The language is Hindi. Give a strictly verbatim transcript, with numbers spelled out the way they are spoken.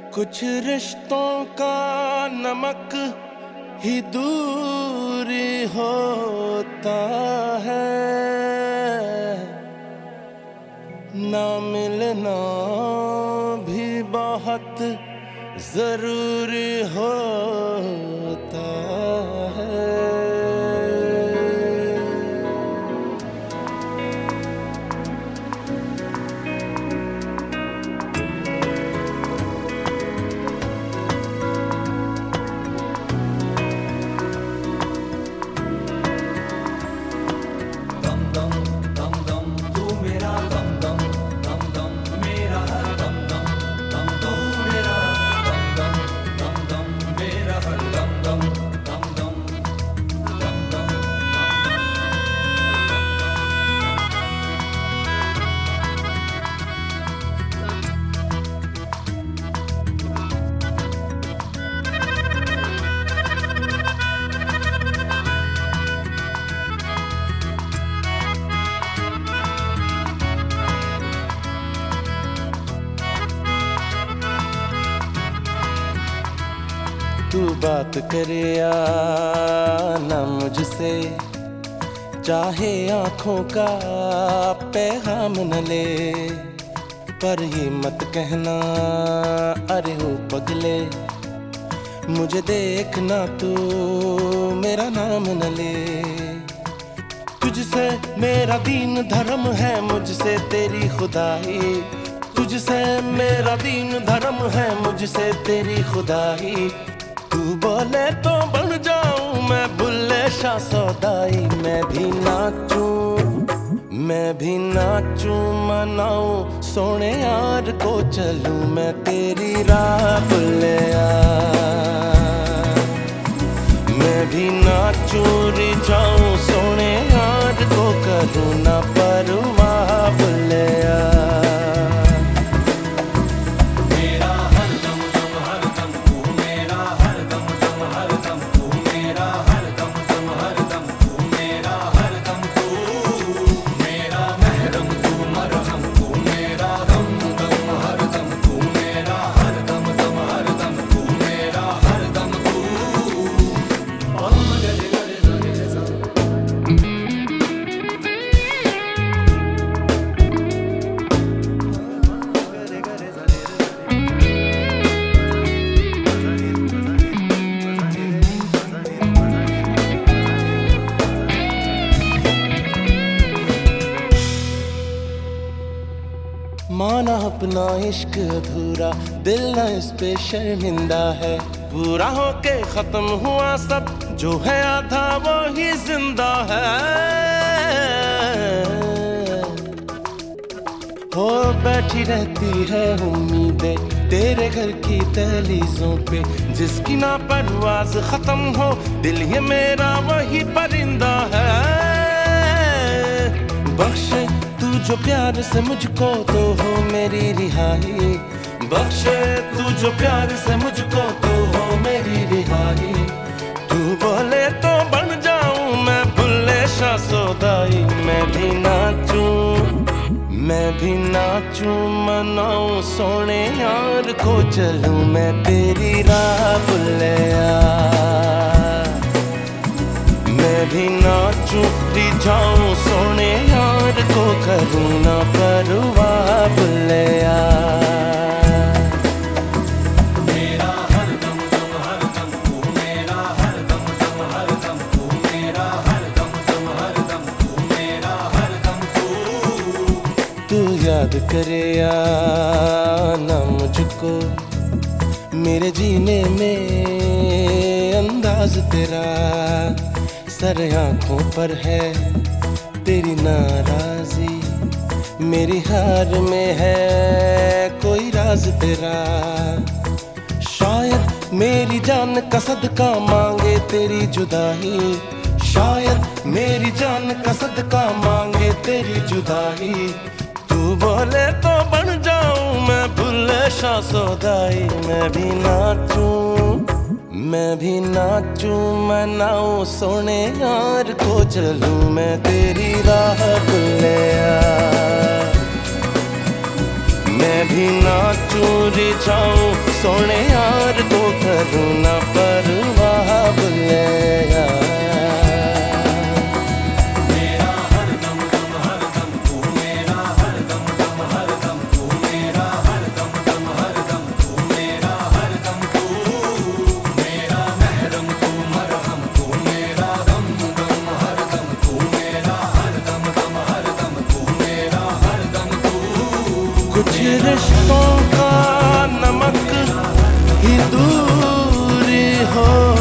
कुछ रिश्तों का नमक ही दूरी होता है, ना मिलना भी बहुत जरूरी होता है। तू बात करे या ना मुझसे, चाहे आँखों का पैगाम न ले, पर ये मत कहना अरे हो पगले, मुझे देखना तू मेरा नाम न ले। तुझसे मेरा दीन धर्म है, मुझसे तेरी खुदाई, तुझसे मेरा दीन धर्म है, मुझसे तेरी खुदाई। तू बोले तो बन जाऊं मैं बुल्ले शाह सौदाई, मैं भी नाचूं मैं भी नाचूं मनाऊं सोने यार को चलूं मैं तेरी राह बुल्ले यार। मैं भी नाचूं रिझाऊं सोने यार को करूं ना परवाह बुल्ले यार। माना अपना इश्क अधूरा, दिल न इस पे शर्मिंदा है, पूरा होके खत्म हुआ सब, जो है आधा वो ही जिंदा है। हो बैठी रहती है उम्मीदें तेरे घर की दहलीजों पे, जिसकी ना परवाज खत्म हो, दिल ये मेरा वही परिंदा है। बख्शे तू जो प्यार से मुझको तो हो मेरी रिहाई, बख्शे तू जो प्यार से मुझको तो हो मेरी रिहाई। तू बोले तो बन जाऊं मैं बुल्ले शाह सौदाई, मैं भी नाचूं मैं भी नाचूं मनाऊं सोने यार को चलूं मैं तेरी राह बुल्ले यार। मैं भी नाचूं रिझाऊं सोने यार को करूं ना परवाह बुल्ले यार। मेरा हर दम दम हर दम तू मेरा हर दम दम हर दम तू मेरा हर दम दम हर दम तू मेरा हर दम तू। तू याद करे या ना मुझको, मेरे जीने में अंदाज तेरा, सर आँखों पर है तेरी नाराजी, मेरी हार में है कोई राज तेरा। शायद मेरी जान का सदका मांगे तेरी जुदाई, शायद मेरी जान का सदका मांगे तेरी जुदाई। तू बोले तो बन जाऊं मैं बुल्ले शाह सौदाई, मैं भी नाचूं मैं भी नाचूं मनाऊं सोने यार को चलूं मैं तेरी राह बुल्ले यार। मैं भी ना चूरी जाऊं सोने यार तो करूं ना परवाह बुले यार। मेरा हर दम दम हर दम तू मेरा हर दम दम हर दम तू मेरा हर दम दम हर दम तू मेरा हर दम तू मेरा महरम तू मरहम तू मेरा दम दम हर दम तू मेरा हर दम दम हर दम तू मेरा हर दम तू। कुछ रिश्तों का नमक ही दूरी हो